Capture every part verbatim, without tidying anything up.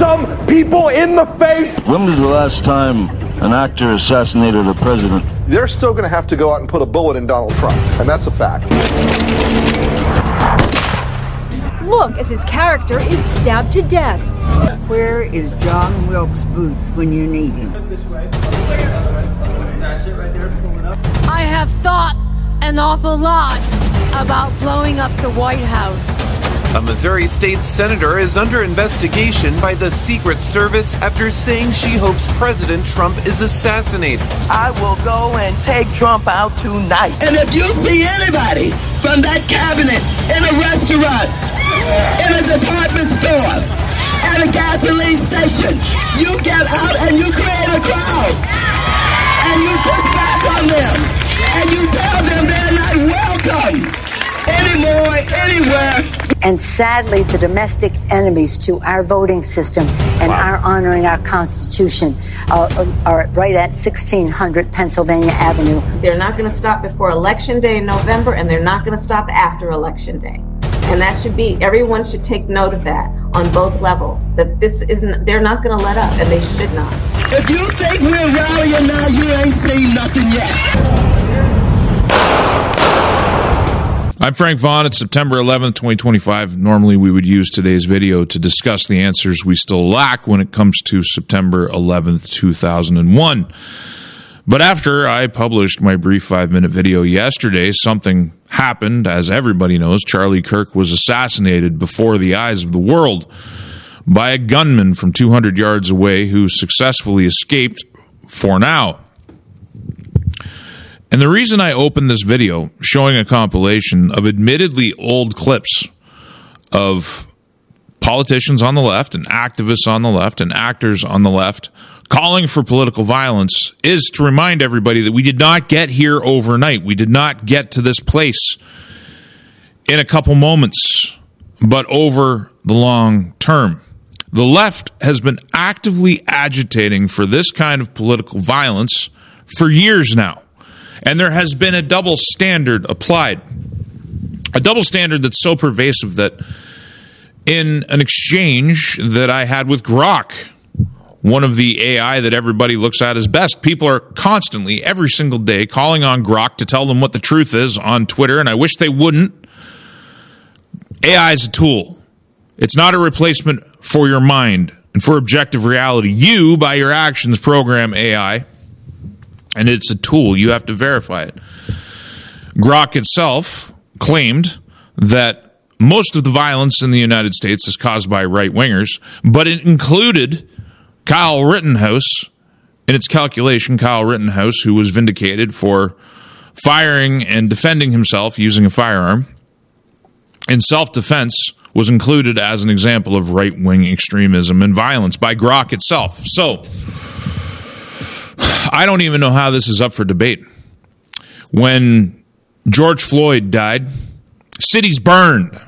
some people in the face. When was the last time an actor assassinated a president? They're still going to have to go out and put a bullet in Donald Trump, and that's a fact. Look as his character is stabbed to death. Where is John Wilkes Booth when you need him? That's it right there. Pull it up. I have thought an awful lot about blowing up the White House. A Missouri state senator is under investigation by the Secret Service after saying she hopes President Trump is assassinated. I will go and take Trump out tonight. And if you see anybody from that cabinet in a restaurant, in a department store, at a gasoline station, you get out and you create a crowd. And you push back on them. And you tell them they're not welcome anymore, anywhere. And sadly, the domestic enemies to our voting system and wow. our honoring our Constitution uh, are right at sixteen hundred Pennsylvania Avenue. They're not going to stop before Election Day in November, and they're not going to stop after Election Day. And that should be, everyone should take note of that on both levels, that this isn't, they're not going to let up, and they should not. If you think we're rallying now, you ain't seen nothing yet. I'm Frank Vaughn. It's September eleventh, twenty twenty-five. Normally we would use today's video to discuss the answers we still lack when it comes to September eleventh, two thousand one. But after I published my brief five-minute video yesterday, something happened. As everybody knows, Charlie Kirk was assassinated before the eyes of the world by a gunman from two hundred yards away who successfully escaped for now. And the reason I opened this video showing a compilation of admittedly old clips of politicians on the left and activists on the left and actors on the left calling for political violence is to remind everybody that we did not get here overnight. We did not get to this place in a couple moments, but over the long term. The left has been actively agitating for this kind of political violence for years now. And there has been a double standard applied. A double standard that's so pervasive that in an exchange that I had with Grok, one of the A I that everybody looks at as best, people are constantly, every single day, calling on Grok to tell them what the truth is on Twitter, and I wish they wouldn't. A I is a tool. It's not a replacement for your mind and for objective reality. You, by your actions, program A I. And it's a tool. You have to verify it. Grok itself claimed that most of the violence in the United States is caused by right-wingers, but it included Kyle Rittenhouse in its calculation. Kyle Rittenhouse, who was vindicated for firing and defending himself using a firearm in self-defense, was included as an example of right-wing extremism and violence by Grok itself. So I don't even know how this is up for debate. When George Floyd died, cities burned.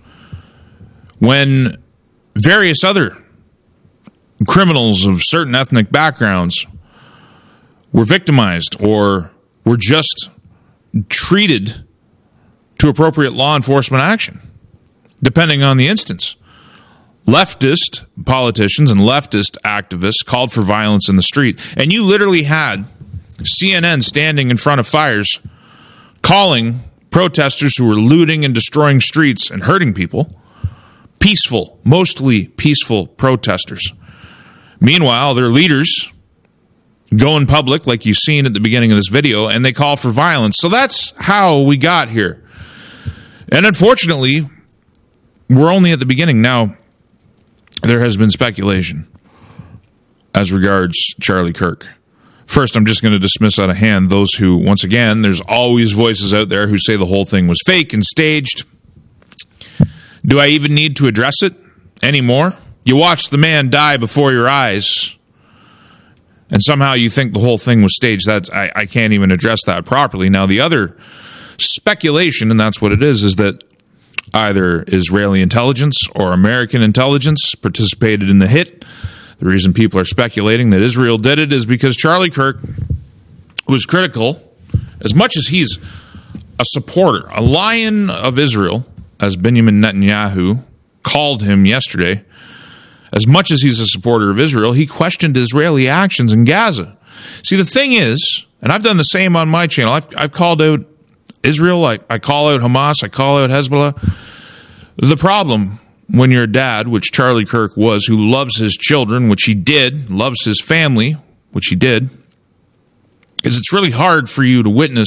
When various other criminals of certain ethnic backgrounds were victimized or were just treated to appropriate law enforcement action, depending on the instance. Leftist politicians and leftist activists called for violence in the street, and you literally had C N N standing in front of fires calling protesters who were looting and destroying streets and hurting people peaceful, mostly peaceful protesters. Meanwhile, their leaders go in public, like you've seen at the beginning of this video, and they call for violence. So that's how we got here. And unfortunately, we're only at the beginning. Now, there has been speculation as regards Charlie Kirk. First, I'm just going to dismiss out of hand those who, once again, there's always voices out there who say the whole thing was fake and staged. Do I even need to address it anymore? You watch the man die before your eyes, and somehow you think the whole thing was staged. That's, I, I can't even address that properly. Now, the other speculation, and that's what it is, is that either Israeli intelligence or American intelligence participated in the hit. The reason people are speculating that Israel did it is because Charlie Kirk was critical, as much as he's a supporter, a lion of Israel, as Benjamin Netanyahu called him yesterday, as much as he's a supporter of Israel, he questioned Israeli actions in Gaza. See, the thing is, and I've done the same on my channel, I've, I've called out Israel, I, I call out Hamas, I call out Hezbollah. The problem when you're a dad, which Charlie Kirk was, who loves his children, which he did, loves his family, which he did, is it's really hard for you to witness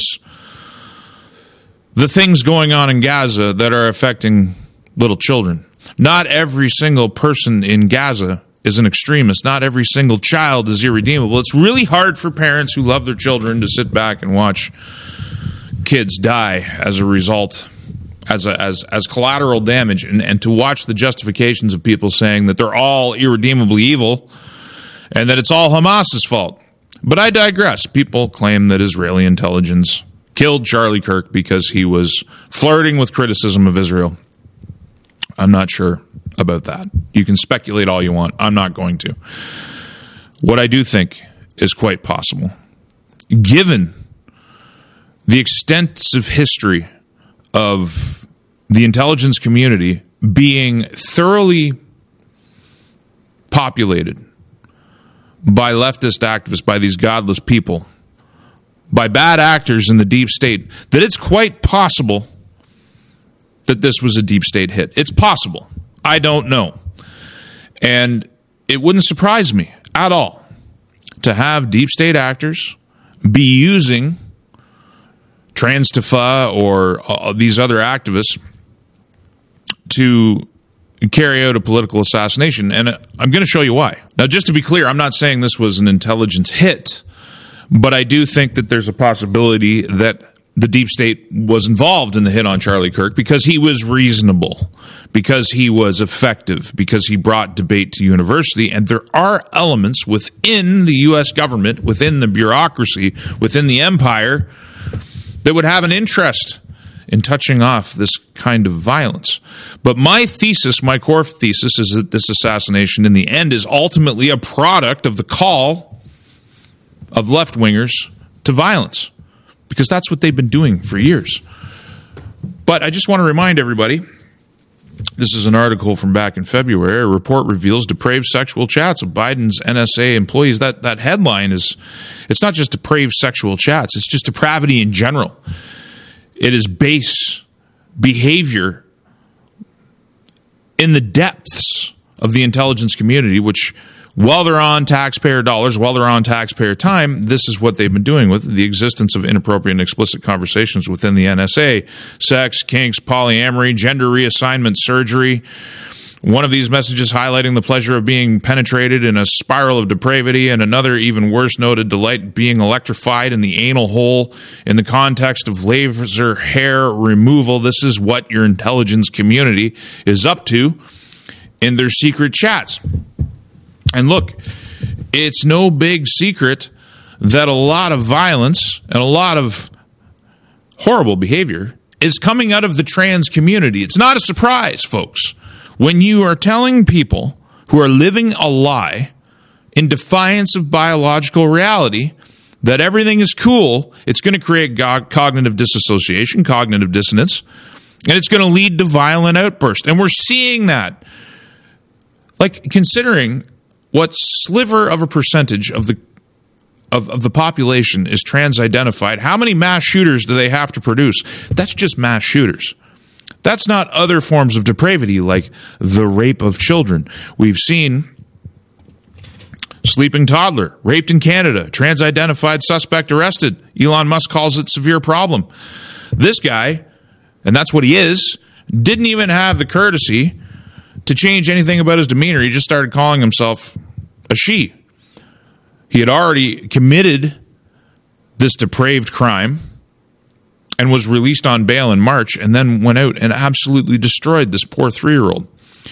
the things going on in Gaza that are affecting little children. Not every single person in Gaza is an extremist. Not every single child is irredeemable. It's really hard for parents who love their children to sit back and watch kids die as a result, as a, as as collateral damage, and, and to watch the justifications of people saying that they're all irredeemably evil and that it's all Hamas's fault. But I digress. People claim that Israeli intelligence killed Charlie Kirk because he was flirting with criticism of Israel. I'm not sure about that. You can speculate all you want. I'm not going to. What I do think is quite possible, given the extensive history of the intelligence community being thoroughly populated by leftist activists, by these godless people, by bad actors in the deep state, that it's quite possible that this was a deep state hit. It's possible. I don't know. And it wouldn't surprise me at all to have deep state actors be using Trans-Tifa or uh, these other activists to carry out a political assassination. And I'm going to show you why. Now, just to be clear, I'm not saying this was an intelligence hit, but I do think that there's a possibility that the deep state was involved in the hit on Charlie Kirk because he was reasonable, because he was effective, because he brought debate to university. And there are elements within the U S government, within the bureaucracy, within the empire that would have an interest in touching off this kind of violence. But my thesis, my core thesis, is that this assassination in the end is ultimately a product of the call of left-wingers to violence, because that's what they've been doing for years. But I just want to remind everybody, this is an article from back in February. A report reveals depraved sexual chats of Biden's N S A employees. That that headline is, it's not just depraved sexual chats, it's just depravity in general. It is base behavior in the depths of the intelligence community, which, while they're on taxpayer dollars, while they're on taxpayer time, this is what they've been doing with the existence of inappropriate and explicit conversations within the N S A. Sex, kinks, polyamory, gender reassignment surgery. One of these messages highlighting the pleasure of being penetrated in a spiral of depravity, and another, even worse, noted delight being electrified in the anal hole in the context of laser hair removal. This is what your intelligence community is up to in their secret chats. And look, it's no big secret that a lot of violence and a lot of horrible behavior is coming out of the trans community. It's not a surprise, folks. When you are telling people who are living a lie in defiance of biological reality that everything is cool, it's going to create go- cognitive disassociation, cognitive dissonance, and it's going to lead to violent outbursts. And we're seeing that. Like, considering what sliver of a percentage of the of, of the population is trans-identified, how many mass shooters do they have to produce? That's just mass shooters. That's not other forms of depravity like the rape of children. We've seen sleeping toddler raped in Canada, trans-identified suspect arrested. Elon Musk calls it severe problem. This guy, and that's what he is, didn't even have the courtesy to change anything about his demeanor. He just started calling himself a she. He had already committed this depraved crime and was released on bail in March, and then went out and absolutely destroyed this poor three-year-old.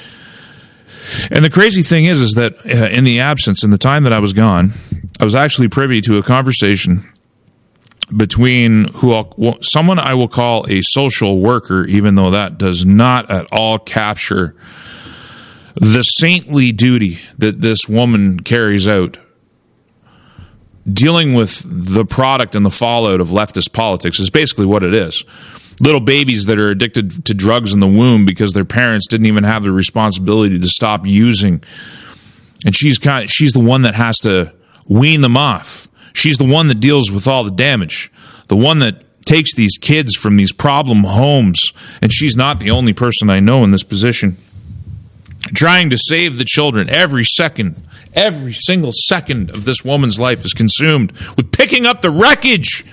And the crazy thing is, is that uh, in the absence, in the time that I was gone, I was actually privy to a conversation between who I'll, someone I will call a social worker, even though that does not at all capture the saintly duty that this woman carries out, dealing with the product and the fallout of leftist politics is basically what it is. Little babies that are addicted to drugs in the womb because their parents didn't even have the responsibility to stop using And she's kind of, she's the one that has to wean them off. She's the one that deals with all the damage. The one that takes these kids from these problem homes. And she's not the only person I know in this position. Trying to save the children every second. Every single second of this woman's life is consumed with picking up the wreckage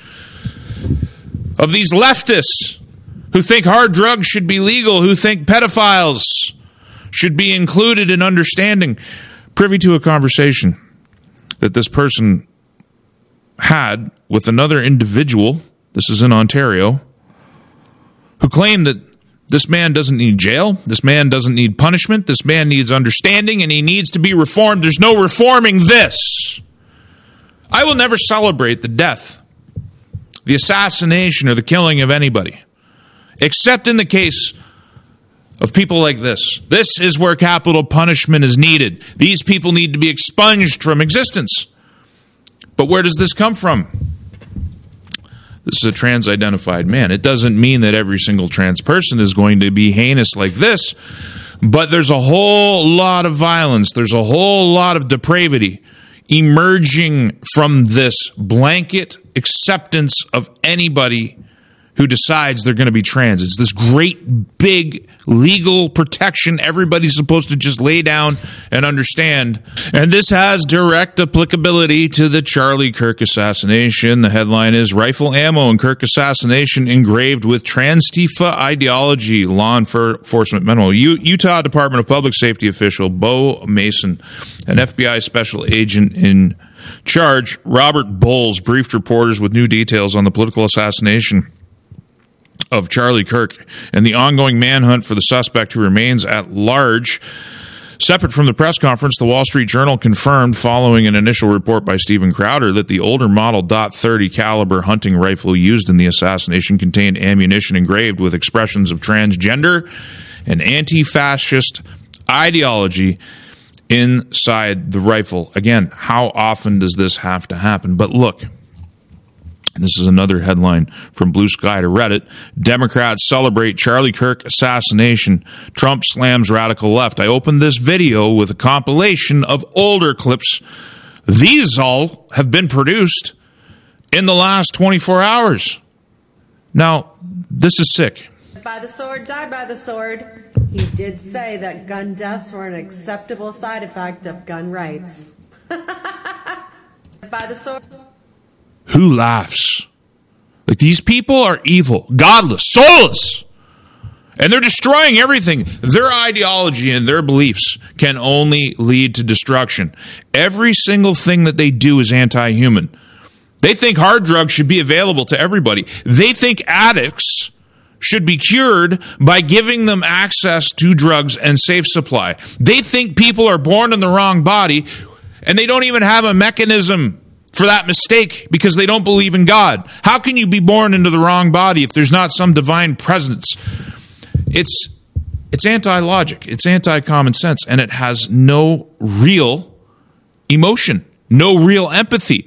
of these leftists who think hard drugs should be legal, who think pedophiles should be included in understanding. Privy to a conversation that this person had with another individual, this is in Ontario, who claimed that this man doesn't need jail, this man doesn't need punishment, this man needs understanding, and he needs to be reformed. There's no reforming this. I will never celebrate the death, the assassination, or the killing of anybody, except in the case of people like this. This is where capital punishment is needed. These people need to be expunged from existence. But where does this come from? This is a trans-identified man. It doesn't mean that every single trans person is going to be heinous like this, but there's a whole lot of violence. There's a whole lot of depravity emerging from this blanket acceptance of anybody who decides they're going to be trans. It's this great, big legal protection everybody's supposed to just lay down and understand. And this has direct applicability to the Charlie Kirk assassination. The headline is Rifle Ammo and Kirk Assassination Engraved with Trans-Tifa Ideology, Law Enforcement Memo. U- Utah Department of Public Safety official Bo Mason, an F B I special agent in charge, Robert Bowles, briefed reporters with new details on the political assassination of Charlie Kirk and the ongoing manhunt for the suspect who remains at large. Separate from the press conference, the Wall Street Journal confirmed, following an initial report by Stephen Crowder, that the older model .dot thirty caliber hunting rifle used in the assassination contained ammunition engraved with expressions of transgender and anti-fascist ideology inside the rifle. Again, how often does this have to happen? But look, this is another headline from Blue Sky to Reddit. Democrats celebrate Charlie Kirk assassination. Trump slams radical left. I opened this video with a compilation of older clips. These all have been produced in the last twenty-four hours. Now, this is sick. By the sword, die by the sword. He did say that gun deaths were an acceptable side effect of gun rights. By the sword. Who laughs? Like, these people are evil, godless, soulless, and they're destroying everything. Their ideology and their beliefs can only lead to destruction. Every single thing that they do is anti-human. They think hard drugs should be available to everybody. They think addicts should be cured by giving them access to drugs and safe supply. They think people are born in the wrong body, and they don't even have a mechanism for that mistake because they don't believe in God. How can you be born into the wrong body if there's not some divine presence? It's it's anti-logic. It's anti-common sense, and it has no real emotion, no real empathy.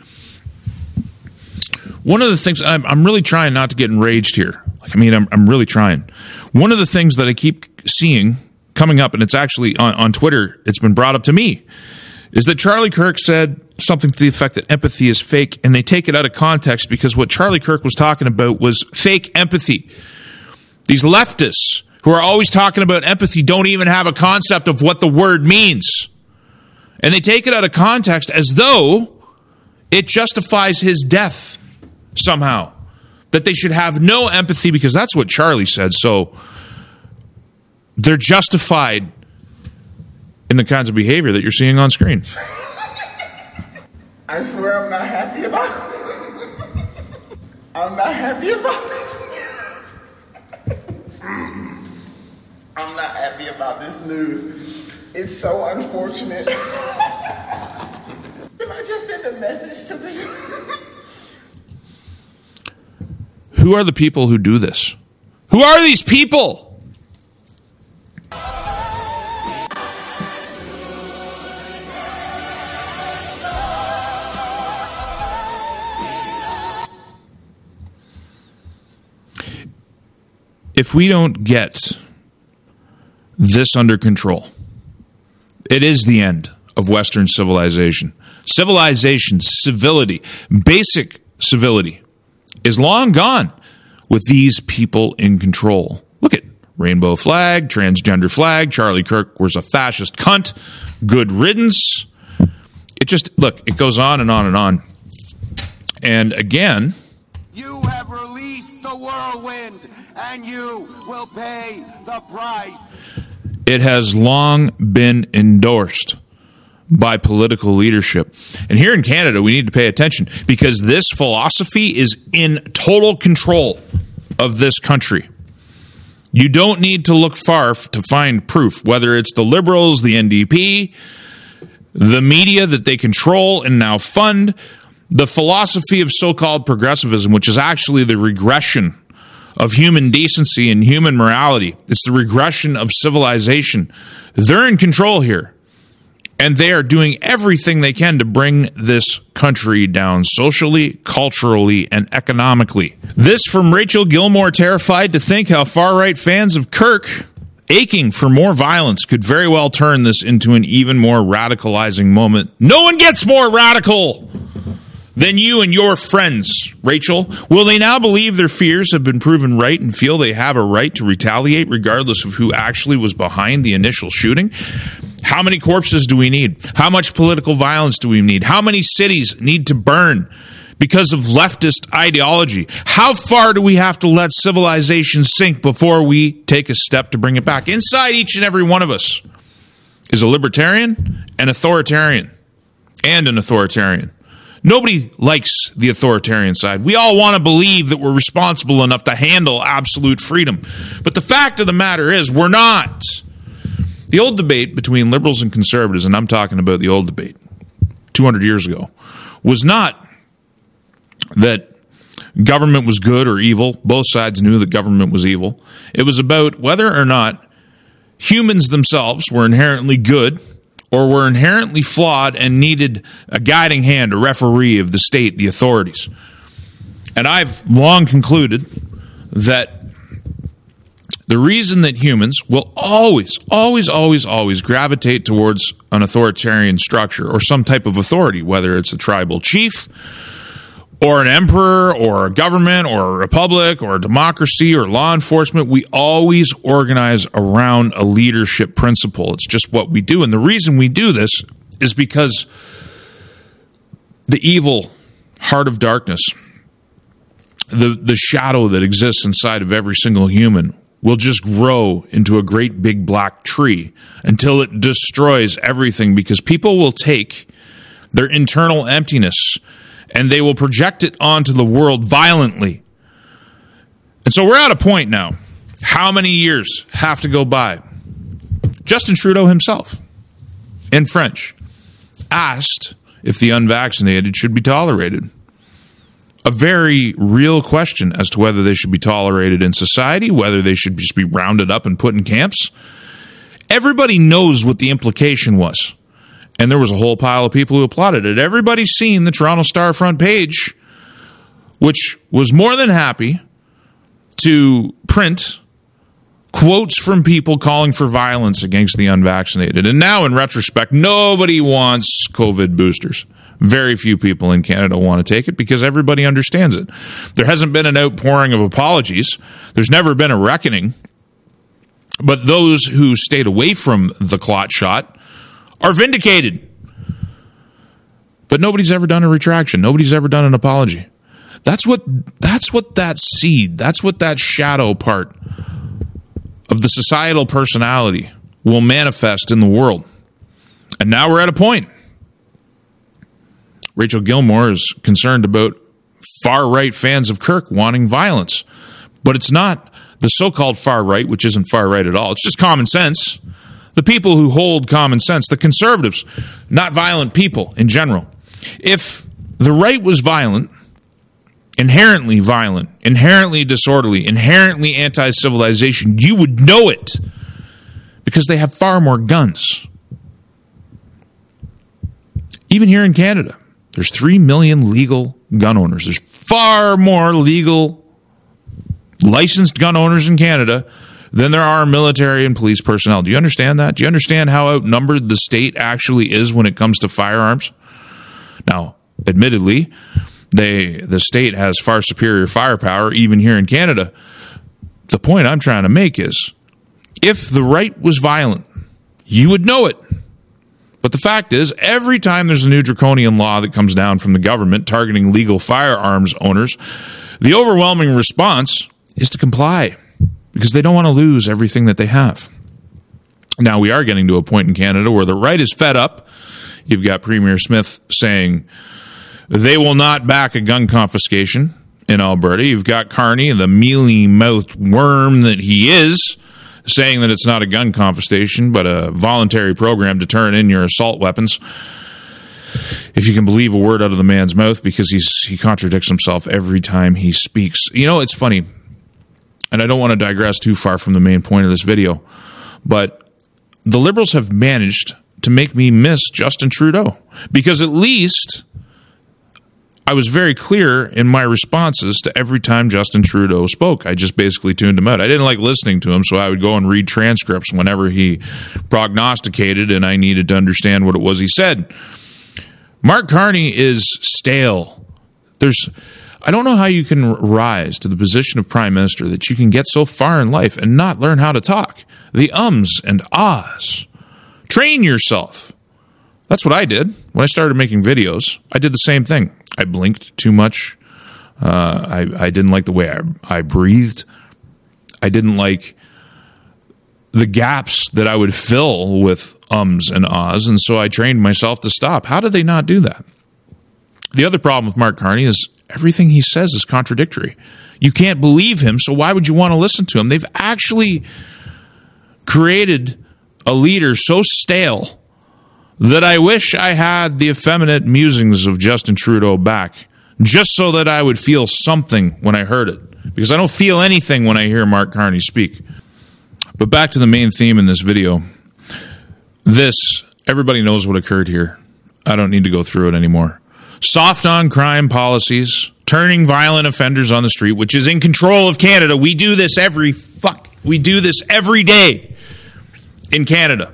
One of the things, I'm, I'm really trying not to get enraged here. Like, I mean, I'm, I'm really trying. One of the things that I keep seeing coming up, and it's actually on, on Twitter, it's been brought up to me, is that Charlie Kirk said something to the effect that empathy is fake, and they take it out of context because what Charlie Kirk was talking about was fake empathy. These leftists who are always talking about empathy don't even have a concept of what the word means. And they take it out of context as though it justifies his death somehow. That they should have no empathy because that's what Charlie said. So they're justified in the kinds of behavior that you're seeing on screen. I swear I'm not happy about it. I'm not happy about this. I'm not happy about this news. It's so unfortunate. Can I just send a message to the... Who are the people who do this? Who are these people? If we don't get this under control, it is the end of Western civilization. Civilization, civility, basic civility is long gone with these people in control. Look at rainbow flag, transgender flag, Charlie Kirk was a fascist cunt, good riddance. It just, look, it goes on and on and on. And again, you have released the whirlwind, and you will pay the price. It has long been endorsed by political leadership. And here in Canada, we need to pay attention because this philosophy is in total control of this country. You don't need to look far to find proof, whether it's the Liberals, the N D P, the media that they control and now fund, the philosophy of so-called progressivism, which is actually the regression of human decency and human morality. It's the regression of civilization. They're in control here. And they are doing everything they can to bring this country down socially, culturally, and economically. This from Rachel Gilmore, terrified to think how far-right fans of Kirk, aching for more violence, could very well turn this into an even more radicalizing moment. No one gets more radical than you and your friends, Rachel. Will they now believe their fears have been proven right and feel they have a right to retaliate regardless of who actually was behind the initial shooting? How many corpses do we need? How much political violence do we need? How many cities need to burn because of leftist ideology? How far do we have to let civilization sink before we take a step to bring it back? Inside each and every one of us is a libertarian, an authoritarian, and an authoritarian. Nobody likes the authoritarian side. We all want to believe that we're responsible enough to handle absolute freedom. But the fact of the matter is, we're not. The old debate between liberals and conservatives, and I'm talking about the old debate two hundred years ago, was not that government was good or evil. Both sides knew that government was evil. It was about whether or not humans themselves were inherently good or were inherently flawed and needed a guiding hand, a referee of the state, the authorities. And I've long concluded that the reason that humans will always, always, always, always gravitate towards an authoritarian structure or some type of authority, whether it's a tribal chief or an emperor or a government or a republic or a democracy or law enforcement, we always organize around a leadership principle. It's just what we do. And the reason we do this is because the evil heart of darkness, the, the shadow that exists inside of every single human, will just grow into a great big black tree until it destroys everything, because people will take their internal emptiness and they will project it onto the world violently. And so we're at a point now. How many years have to go by? Justin Trudeau himself, in French, asked if the unvaccinated should be tolerated. A very real question as to whether they should be tolerated in society, whether they should just be rounded up and put in camps. Everybody knows what the implication was. And there was a whole pile of people who applauded it. Everybody's seen the Toronto Star front page, which was more than happy to print quotes from people calling for violence against the unvaccinated. And now, in retrospect, nobody wants COVID boosters. Very few people in Canada want to take it because everybody understands it. There hasn't been an outpouring of apologies. There's never been a reckoning. But those who stayed away from the clot shot are vindicated. But nobody's ever done a retraction. Nobody's ever done an apology. That's what that's what that seed, that's what that shadow part of the societal personality will manifest in the world. And now we're at a point. Rachel Gilmore is concerned about far-right fans of Kirk wanting violence. But it's not the so-called far-right, which isn't far-right at all. It's just common sense. The people who hold common sense, the conservatives, not violent people in general. If the right was violent, inherently violent, inherently disorderly, inherently anti-civilization, you would know it because they have far more guns. Even here in Canada, there's three million legal gun owners. There's far more legal licensed gun owners in Canada than there are military and police personnel. Do you understand that? Do you understand how outnumbered the state actually is when it comes to firearms? Now, admittedly, they the state has far superior firepower, even here in Canada. The point I'm trying to make is, if the right was violent, you would know it. But the fact is, every time there's a new draconian law that comes down from the government targeting legal firearms owners, the overwhelming response is to comply because they don't want to lose everything that they have. Now, we are getting to a point in Canada where the right is fed up. You've got Premier Smith saying they will not back a gun confiscation in Alberta. You've got Carney, the mealy-mouthed worm that he is, saying that it's not a gun confiscation, but a voluntary program to turn in your assault weapons. If you can believe a word out of the man's mouth, because he's he contradicts himself every time he speaks. You know, it's funny, and I don't want to digress too far from the main point of this video, but the Liberals have managed to make me miss Justin Trudeau, because at least I was very clear in my responses to every time Justin Trudeau spoke. I just basically tuned him out. I didn't like listening to him, so I would go and read transcripts whenever he prognosticated and I needed to understand what it was he said. Mark Carney is stale. There's, I don't know how you can rise to the position of Prime Minister, that you can get so far in life and not learn how to talk. The ums and ahs. Train yourself. That's what I did when I started making videos. I did the same thing. I blinked too much. Uh, I, I didn't like the way I, I breathed. I didn't like the gaps that I would fill with ums and ahs, and so I trained myself to stop. How did they not do that? The other problem with Mark Carney is everything he says is contradictory. You can't believe him, so why would you want to listen to him? They've actually created a leader so stale that I wish I had the effeminate musings of Justin Trudeau back, just so that I would feel something when I heard it, because I don't feel anything when I hear Mark Carney speak. But back to the main theme in this video. This, everybody knows what occurred here. I don't need to go through it anymore. Soft on crime policies, turning violent offenders on the street, which is in control of Canada. We do this every fuck. We do this every day in Canada.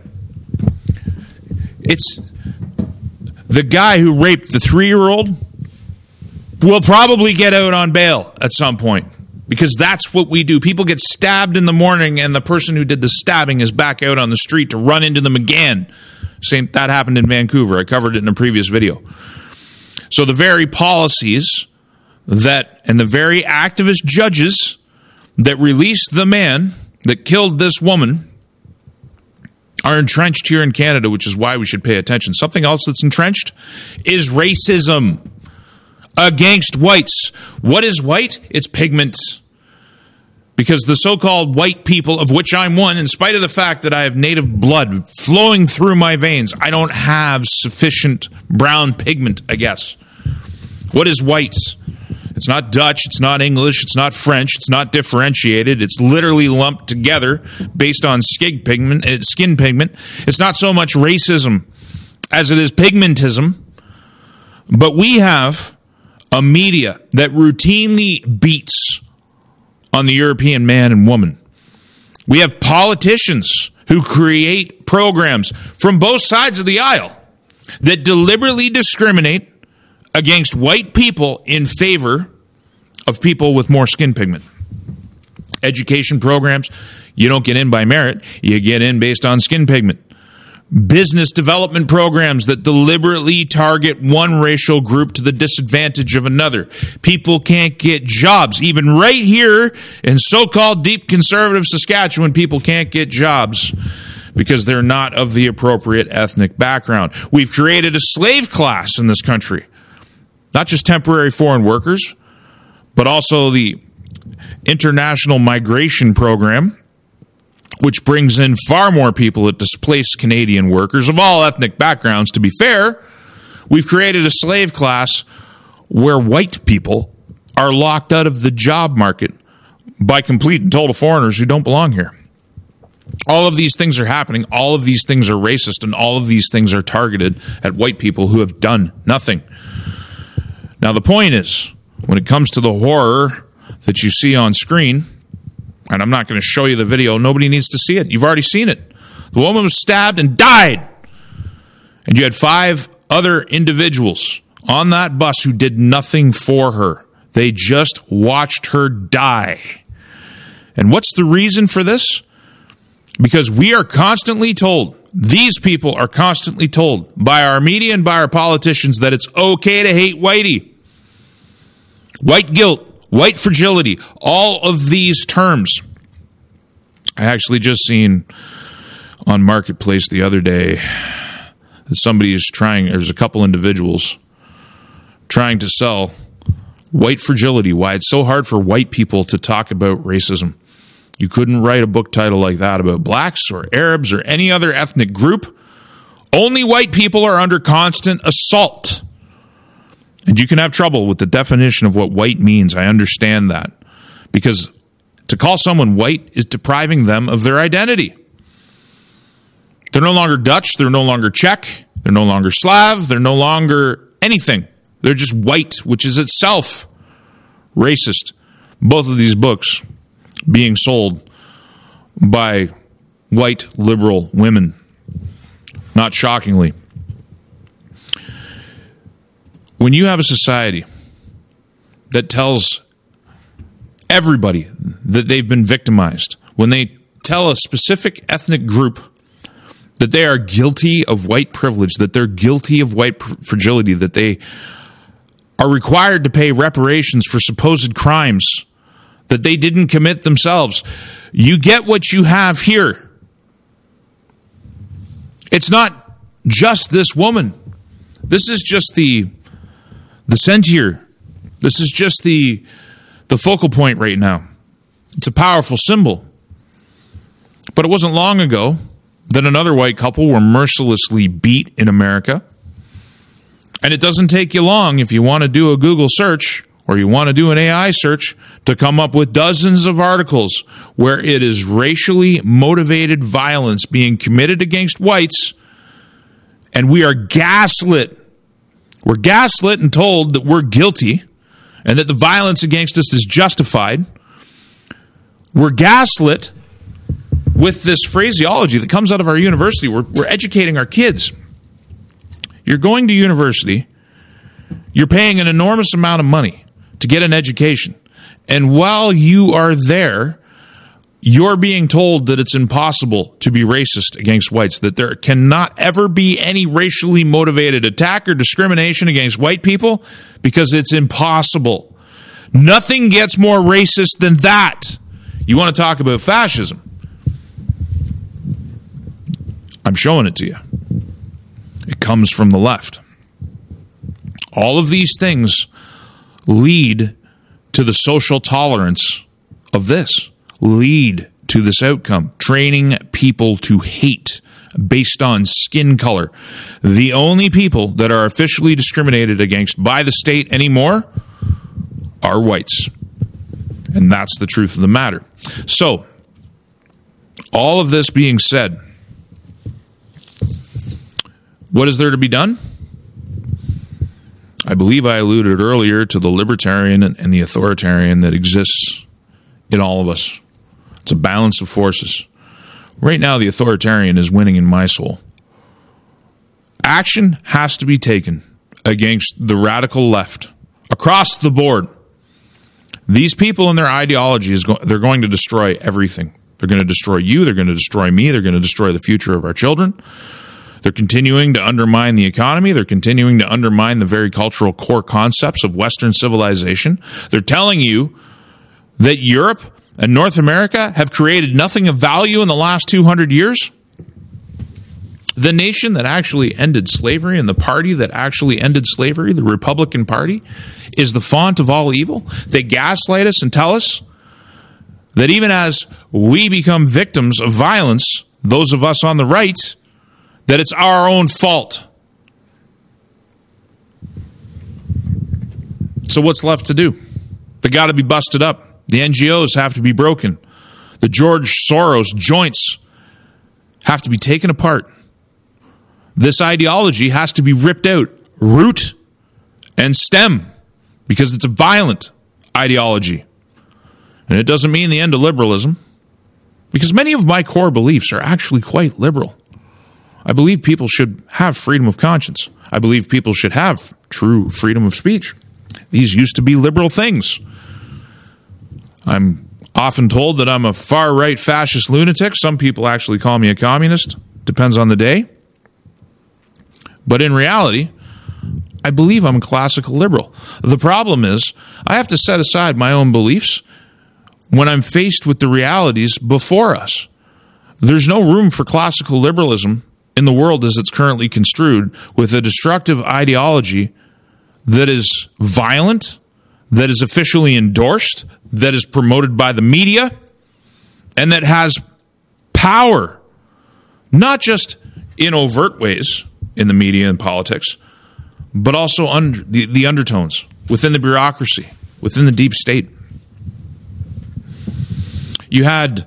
It's the guy who raped the three-year-old will probably get out on bail at some point, because that's what we do. People get stabbed in the morning, and the person who did the stabbing is back out on the street to run into them again. Same, that happened in Vancouver. I covered it in a previous video. So the very policies that, and the very activist judges that released the man that killed this woman are entrenched here in Canada, which is why we should pay attention. Something else that's entrenched is racism against whites. What is white? It's pigment. Because the so-called white people, of which I'm one, in spite of the fact that I have native blood flowing through my veins, I don't have sufficient brown pigment, I guess. What is white? It's not Dutch, it's not English, it's not French, it's not differentiated. It's literally lumped together based on skin pigment. Skin pigment. It's not so much racism as it is pigmentism. But we have a media that routinely beats on the European man and woman. We have politicians who create programs from both sides of the aisle that deliberately discriminate against white people in favor of people with more skin pigment. Education programs, you don't get in by merit, you get in based on skin pigment. Business development programs that deliberately target one racial group to the disadvantage of another. People can't get jobs. Even right here in so-called deep conservative Saskatchewan, people can't get jobs because they're not of the appropriate ethnic background. We've created a slave class in this country. Not just temporary foreign workers, but also the International Migration Program, which brings in far more people that displace Canadian workers of all ethnic backgrounds. To be fair, we've created a slave class where white people are locked out of the job market by complete and total foreigners who don't belong here. All of these things are happening. All of these things are racist, and all of these things are targeted at white people who have done nothing. Now, the point is, when it comes to the horror that you see on screen, And I'm not going to show you the video. Nobody needs to see it. You've already seen it. The woman was stabbed and died. And you had five other individuals on that bus who did nothing for her. They just watched her die. And what's the reason for this? Because we are constantly told, these people are constantly told by our media and by our politicians that it's okay to hate whitey. White guilt, white fragility, all of these terms. I actually just seen on Marketplace the other day that somebody is trying, there's a couple individuals trying to sell white fragility, why it's so hard for white people to talk about racism. You couldn't write a book title like that about blacks or Arabs or any other ethnic group. Only white people are under constant assault. And you can have trouble with the definition of what white means. I understand that. Because to call someone white is depriving them of their identity. They're no longer Dutch. They're no longer Czech. They're no longer Slav. They're no longer anything. They're just white, which is itself racist. Both of these books being sold by white liberal women. Not shockingly. When you have a society that tells everybody that they've been victimized, when they tell a specific ethnic group that they are guilty of white privilege, that they're guilty of white fragility, that they are required to pay reparations for supposed crimes that they didn't commit themselves, you get what you have here. It's not just this woman. This is just the the center. This is just the the focal point right now. It's a powerful symbol. But it wasn't long ago that another white couple were mercilessly beat in America. And it doesn't take you long if you want to do a Google search or you want to do an A I search to come up with dozens of articles where it is racially motivated violence being committed against whites, and we are gaslit. We're gaslit and told that we're guilty and that the violence against us is justified. We're gaslit with this phraseology that comes out of our university. We're, we're educating our kids. You're going to university, you're paying an enormous amount of money to get an education. And while you are there, you're being told that it's impossible to be racist against whites, that there cannot ever be any racially motivated attack or discrimination against white people because it's impossible. Nothing gets more racist than that. You want to talk about fascism? I'm showing it to you. It comes from the left. All of these things lead to the social tolerance of this, lead to this outcome, training people to hate based on skin color. The only people that are officially discriminated against by the state anymore are whites. And that's the truth of the matter. So, all of this being said, what is there to be done? I believe I alluded earlier to the libertarian and the authoritarian that exists in all of us. It's a balance of forces. Right now, the authoritarian is winning in my soul. Action has to be taken against the radical left across the board. These people and their ideology, is go- they're going to destroy everything. They're going to destroy you. They're going to destroy me. They're going to destroy the future of our children. They're continuing to undermine the economy. They're continuing to undermine the very cultural core concepts of Western civilization. They're telling you that Europe and North America have created nothing of value in the last two hundred years. The nation that actually ended slavery and the party that actually ended slavery, the Republican Party, is the font of all evil. They gaslight us and tell us that even as we become victims of violence, those of us on the right, that it's our own fault. So what's left to do? They got to be busted up. The N G Os have to be broken. The George Soros joints have to be taken apart. This ideology has to be ripped out, root and stem, because it's a violent ideology. And it doesn't mean the end of liberalism, because many of my core beliefs are actually quite liberal. I believe people should have freedom of conscience. I believe people should have true freedom of speech. These used to be liberal things. I'm often told that I'm a far-right fascist lunatic. Some people actually call me a communist. Depends on the day. But in reality, I believe I'm a classical liberal. The problem is, I have to set aside my own beliefs when I'm faced with the realities before us. There's no room for classical liberalism in the world as it's currently construed, with a destructive ideology that is violent, that is officially endorsed, that is promoted by the media, and that has power, not just in overt ways in the media and politics, but also under the, the undertones within the bureaucracy, within the deep state. You had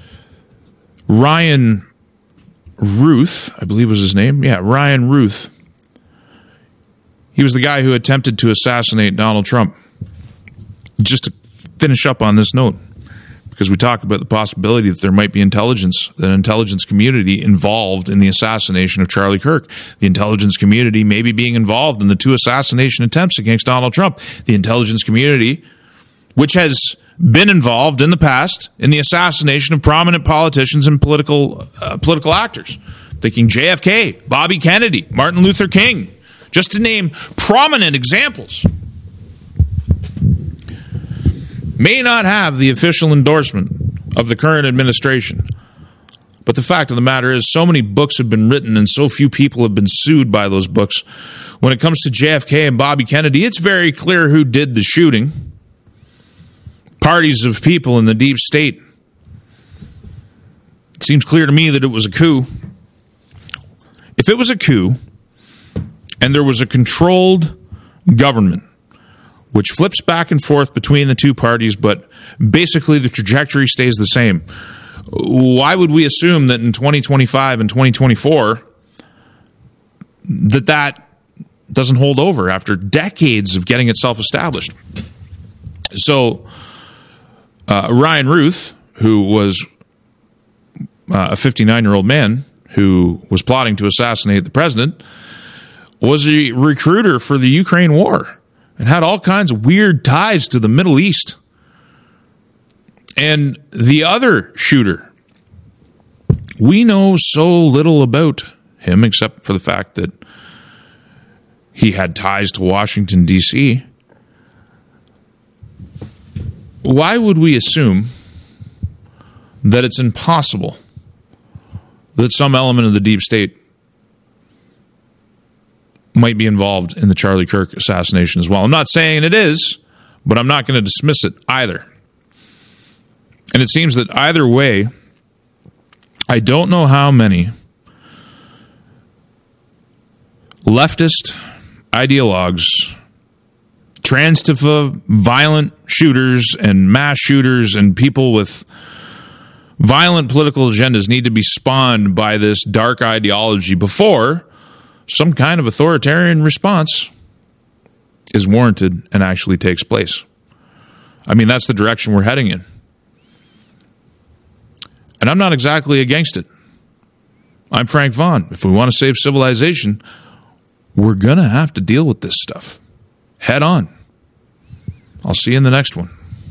Ryan Ruth, I believe was his name. Yeah, Ryan Ruth. He was the guy who attempted to assassinate Donald Trump. Just to finish up on this note, because we talk about the possibility that there might be intelligence, an intelligence community involved in the assassination of Charlie Kirk. The intelligence community may be being involved in the two assassination attempts against Donald Trump. The intelligence community, which has been involved in the past in the assassination of prominent politicians and political uh, political actors. Thinking J F K, Bobby Kennedy, Martin Luther King, just to name prominent examples. May not have the official endorsement of the current administration. But the fact of the matter is, so many books have been written and so few people have been sued by those books. When it comes to J F K and Bobby Kennedy, it's very clear who did the shooting. Parties of people in the deep state. It seems clear to me that it was a coup. If it was a coup, and there was a controlled government, which flips back and forth between the two parties, but basically the trajectory stays the same, why would we assume that in twenty twenty-five and twenty twenty-four that that doesn't hold over after decades of getting itself established? So uh, Ryan Ruth, who was uh, a fifty-nine-year-old man who was plotting to assassinate the president, was a recruiter for the Ukraine war and had all kinds of weird ties to the Middle East. And the other shooter, we know so little about him except for the fact that he had ties to Washington, D C Why would we assume that it's impossible that some element of the deep state might be involved in the Charlie Kirk assassination as well? I'm not saying it is, but I'm not going to dismiss it either. And it seems that either way, I don't know how many leftist ideologues, Transtifa, violent shooters and mass shooters and people with violent political agendas need to be spawned by this dark ideology before some kind of authoritarian response is warranted and actually takes place. I mean, that's the direction we're heading in. And I'm not exactly against it. I'm Frank Vaughn. If we want to save civilization, we're going to have to deal with this stuff head on. I'll see you in the next one.